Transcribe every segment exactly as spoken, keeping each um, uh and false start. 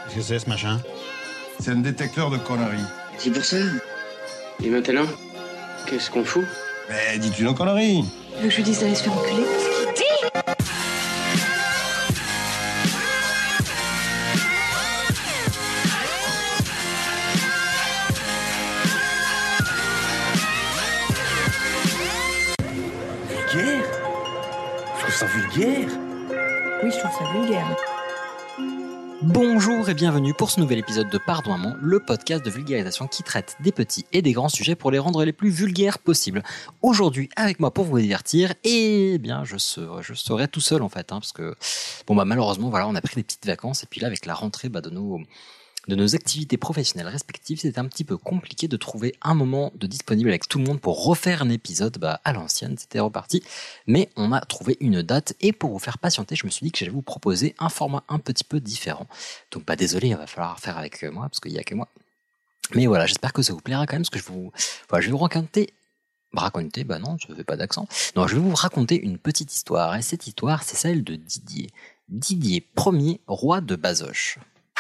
Qu'est-ce que c'est ce machin? C'est un détecteur de conneries. C'est pour ça. Et maintenant, qu'est-ce qu'on fout? Mais dis-tu nos conneries? Tu veux que je lui dise d'aller se faire enculer? Vulgaire? Je trouve ça vulgaire. Oui, je trouve ça vulgaire. Bonjour et bienvenue pour ce nouvel épisode de Pardon Maman, le podcast de vulgarisation qui traite des petits et des grands sujets pour les rendre les plus vulgaires possibles. Aujourd'hui, avec moi pour vous divertir, eh bien, je serai, je serai tout seul en fait, hein, parce que bon bah malheureusement, voilà, on a pris des petites vacances et puis là, avec la rentrée bah, de nos de nos activités professionnelles respectives, c'était un petit peu compliqué de trouver un moment de disponible avec tout le monde pour refaire un épisode bah, à l'ancienne, c'était reparti. Mais on a trouvé une date et pour vous faire patienter, je me suis dit que j'allais vous proposer un format un petit peu différent. Donc bah désolé, il va falloir faire avec moi parce qu'il n'y a que moi. Mais voilà, j'espère que ça vous plaira quand même parce que je, vous... voilà, je vais vous raconter... Raconter, bah non, je ne fais pas d'accent. Non, je vais vous raconter une petite histoire et cette histoire, c'est celle de Didier. Didier Ier, roi de Bazoches.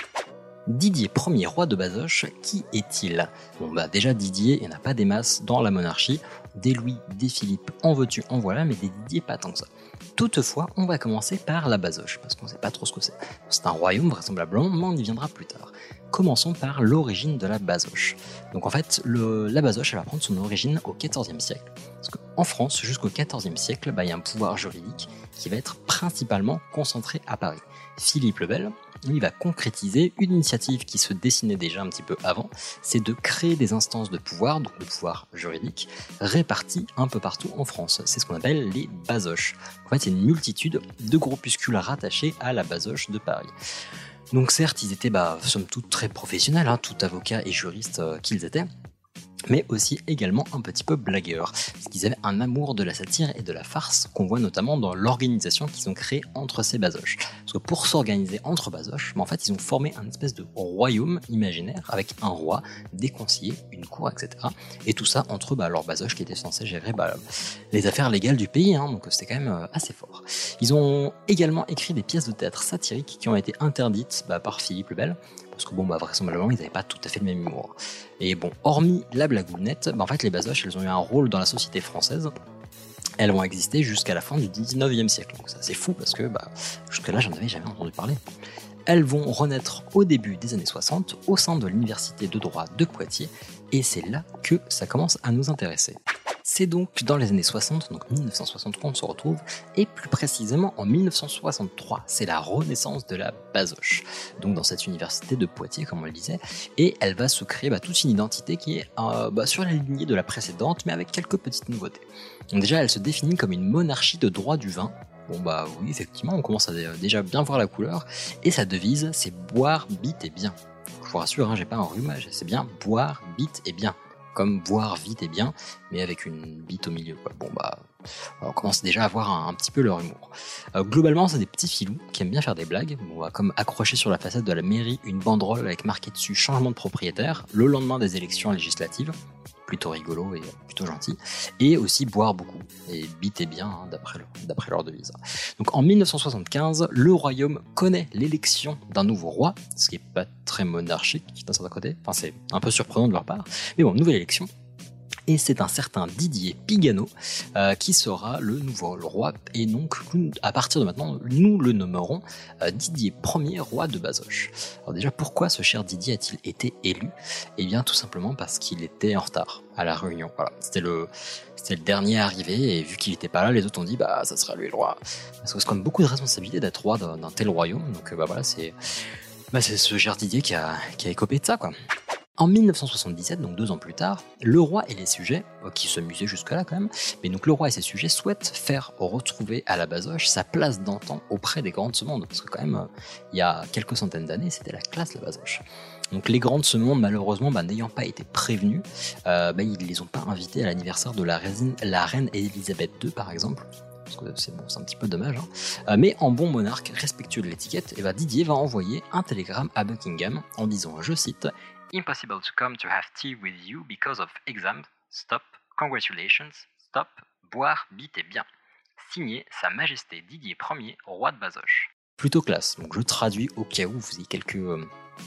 Didier Ier, roi de Bazoches, qui est-il? Bon bah déjà Didier, il n'y en a pas des masses dans la monarchie, des Louis, des Philippe, en veux-tu, en voilà, mais des Didier pas tant que ça. Toutefois, on va commencer par la Bazoche, parce qu'on ne sait pas trop ce que c'est. C'est un royaume vraisemblablement, mais on y viendra plus tard. Commençons par l'origine de la Bazoche. Donc en fait, le, la Bazoche, elle va prendre son origine au quatorzième siècle. Parce qu'en France, jusqu'au quatorzième siècle, bah, il y a un pouvoir juridique qui va être principalement concentré à Paris. Philippe le Bel, il va concrétiser une initiative qui se dessinait déjà un petit peu avant, c'est de créer des instances de pouvoir, donc de pouvoir juridique, réparties un peu partout en France. C'est ce qu'on appelle les bazoches. En fait, c'est une multitude de groupuscules rattachés à la bazoche de Paris. Donc certes, ils étaient, bah, somme toute, très professionnels, hein, tout avocats et juristes euh, qu'ils étaient, mais aussi également un petit peu blagueurs, parce qu'ils avaient un amour de la satire et de la farce qu'on voit notamment dans l'organisation qu'ils ont créée entre ces bazoches. Parce que pour s'organiser entre bazoches, en fait, ils ont formé un espèce de royaume imaginaire avec un roi, des conseillers, une cour, et cetera. Et tout ça entre bah, leurs bazoches qui étaient censés gérer bah, les affaires légales du pays, hein, donc c'était quand même assez fort. Ils ont également écrit des pièces de théâtre satiriques qui ont été interdites bah, par Philippe le Bel, parce que bon, bah, vraisemblablement, ils n'avaient pas tout à fait le même humour. Et bon, hormis la blagounette, bah, en fait, les bazoches, elles ont eu un rôle dans la société française. Elles vont exister jusqu'à la fin du dix-neuvième siècle. Donc ça, c'est fou parce que bah, jusque-là, j'en avais jamais entendu parler. Elles vont renaître au début des années soixante au sein de l'université de droit de Poitiers. Et c'est là que ça commence à nous intéresser. C'est donc dans les années soixante, donc mille neuf cent soixante, qu'on se retrouve, et plus précisément en mille neuf cent soixante-trois, c'est la renaissance de la bazoche, donc dans cette université de Poitiers, comme on le disait, et elle va se créer bah, toute une identité qui est euh, bah, sur la lignée de la précédente, mais avec quelques petites nouveautés. Donc déjà, elle se définit comme une monarchie de droit du vin. Bon bah oui, effectivement, on commence à déjà bien voir la couleur, et sa devise, c'est « boire, bite et bien ». Je vous rassure, hein, j'ai pas un rhume, c'est bien « boire, bite et bien ». Comme boire vite et bien, mais avec une bite au milieu, quoi. Bon bah, on commence déjà à voir un, un petit peu leur humour. Euh, globalement, c'est des petits filous qui aiment bien faire des blagues. Bon, bah, comme accrocher sur la façade de la mairie une banderole avec marqué dessus changement de propriétaire le lendemain des élections législatives. Plutôt rigolo et plutôt gentil, et aussi boire beaucoup, et biter bien, hein, d'après, le, d'après leur devise. Donc en mille neuf cent soixante-quinze, le royaume connaît l'élection d'un nouveau roi, ce qui n'est pas très monarchique d'un certain côté, enfin c'est un peu surprenant de leur part, mais bon, nouvelle élection. Et c'est un certain Didier Pigano euh, qui sera le nouveau roi. Et donc, à partir de maintenant, nous le nommerons euh, Didier Ier, roi de Bazoches. Alors déjà, pourquoi ce cher Didier a-t-il été élu? Eh bien, tout simplement parce qu'il était en retard à la réunion. Voilà, c'était le, c'était le dernier arrivé, et vu qu'il n'était pas là, les autres ont dit, bah, ça sera lui le roi. Parce que c'est quand même beaucoup de responsabilités d'être roi d'un, d'un tel royaume. Donc, bah voilà, c'est, bah, c'est ce cher Didier qui a, qui a écopé de ça, quoi. En mille neuf cent soixante-dix-sept, donc deux ans plus tard, le roi et les sujets, qui s'amusaient jusque-là quand même, mais donc le roi et ses sujets souhaitent faire retrouver à la bazoche sa place d'antan auprès des grands de ce monde, parce que quand même, il y a quelques centaines d'années, c'était la classe la bazoche. Donc les grands de ce monde, malheureusement, bah, n'ayant pas été prévenus, euh, bah, ils ne les ont pas invités à l'anniversaire de la reine, la reine Elisabeth deux, par exemple. Parce que c'est, bon, c'est un petit peu dommage, hein. Euh, mais en bon monarque respectueux de l'étiquette, et bah, Didier va envoyer un télégramme à Buckingham en disant, je cite, Impossible to come to have tea with you because of exams. Stop. Congratulations. Stop. Boire, bite et bien. Signé Sa Majesté Didier Ier, roi de Bazoches. Plutôt classe. Donc je traduis au cas où vous ayez quelques, euh,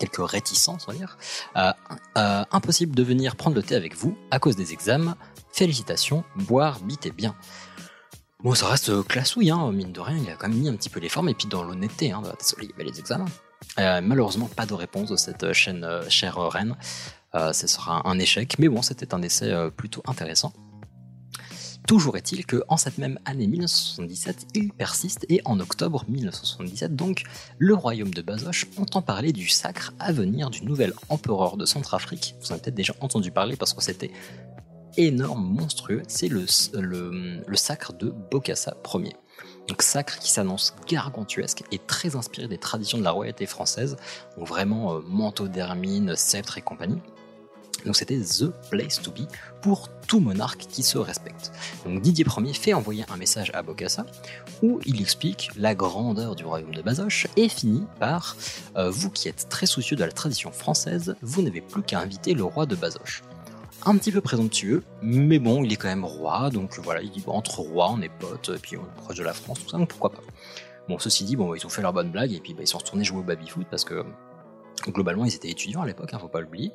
quelques réticences, on va dire. Euh, euh, impossible de venir prendre le thé avec vous à cause des examens. Félicitations, boire, bite et bien. Bon, ça reste classouille, hein, mine de rien, il a quand même mis un petit peu les formes, et puis dans l'honnêteté, hein, désolé, il y avait les examens. Euh, malheureusement, pas de réponse de cette chaîne euh, chère reine. Euh, ce sera un échec, mais bon, c'était un essai euh, plutôt intéressant. Toujours est-il qu'en cette même année mille neuf cent soixante-dix-sept, il persiste, et en octobre mille neuf cent soixante-dix-sept, donc, le royaume de Bazoches entend parler du sacre à venir du nouvel empereur de Centrafrique. Vous en avez peut-être déjà entendu parler parce que c'était énorme, monstrueux, c'est le, le, le sacre de Bokassa Ier. Donc sacre qui s'annonce gargantuesque et très inspiré des traditions de la royauté française, donc vraiment euh, manteau d'hermine, sceptre et compagnie. Donc c'était the place to be pour tout monarque qui se respecte. Donc Didier Ier fait envoyer un message à Bokassa où il explique la grandeur du royaume de Bazoches et finit par euh, « Vous qui êtes très soucieux de la tradition française, vous n'avez plus qu'à inviter le roi de Bazoches ». Un petit peu présomptueux, mais bon, il est quand même roi, donc voilà, il dit bon, entre rois, on est potes, et puis on est proche de la France, tout ça, donc pourquoi pas. Bon, ceci dit, bon, ils ont fait leur bonne blague, et puis bah, ils sont retournés jouer au baby-foot, parce que globalement, ils étaient étudiants à l'époque, hein, faut pas l'oublier.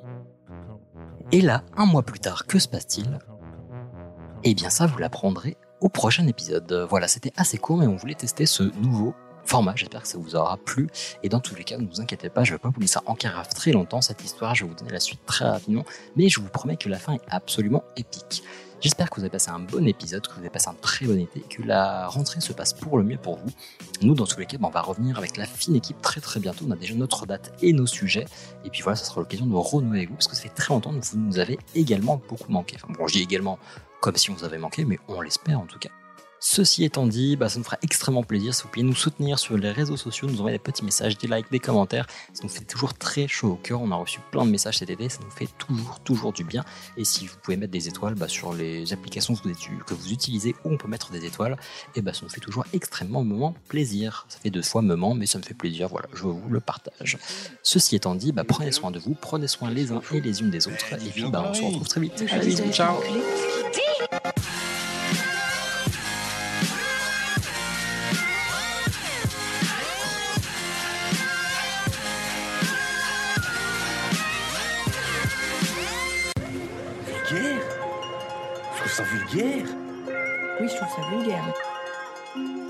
Et là, un mois plus tard, que se passe-t-il ? Eh bien ça, vous l'apprendrez au prochain épisode. Voilà, c'était assez court, mais on voulait tester ce nouveau format, j'espère que ça vous aura plu, et dans tous les cas, ne vous inquiétez pas, je ne vais pas vous laisser en carafe très longtemps cette histoire, je vais vous donner la suite très rapidement, mais je vous promets que la fin est absolument épique. J'espère que vous avez passé un bon épisode, que vous avez passé un très bon été, que la rentrée se passe pour le mieux pour vous. Nous, dans tous les cas, on va revenir avec la fine équipe très très bientôt, on a déjà notre date et nos sujets, et puis voilà, ça sera l'occasion de renouer avec vous, parce que ça fait très longtemps que vous nous avez également beaucoup manqué. Enfin bon, je dis également comme si on vous avait manqué, mais on l'espère en tout cas. Ceci étant dit, bah, ça nous fera extrêmement plaisir si vous pouvez nous soutenir sur les réseaux sociaux, nous envoyer des petits messages, des likes, des commentaires. Ça nous fait toujours très chaud au cœur. On a reçu plein de messages cet été, ça nous fait toujours, toujours du bien. Et si vous pouvez mettre des étoiles bah, sur les applications que vous utilisez où on peut mettre des étoiles, et bah, ça nous fait toujours extrêmement moment plaisir. Ça fait deux fois moment, mais ça me fait plaisir. Voilà, je vous le partage. Ceci étant dit, bah, prenez soin de vous, prenez soin les uns et les unes des autres. Et puis bah, on se retrouve très vite. Allez, ciao. Vulgaire ? Je trouve ça vulgaire. Oui, je trouve ça vulgaire.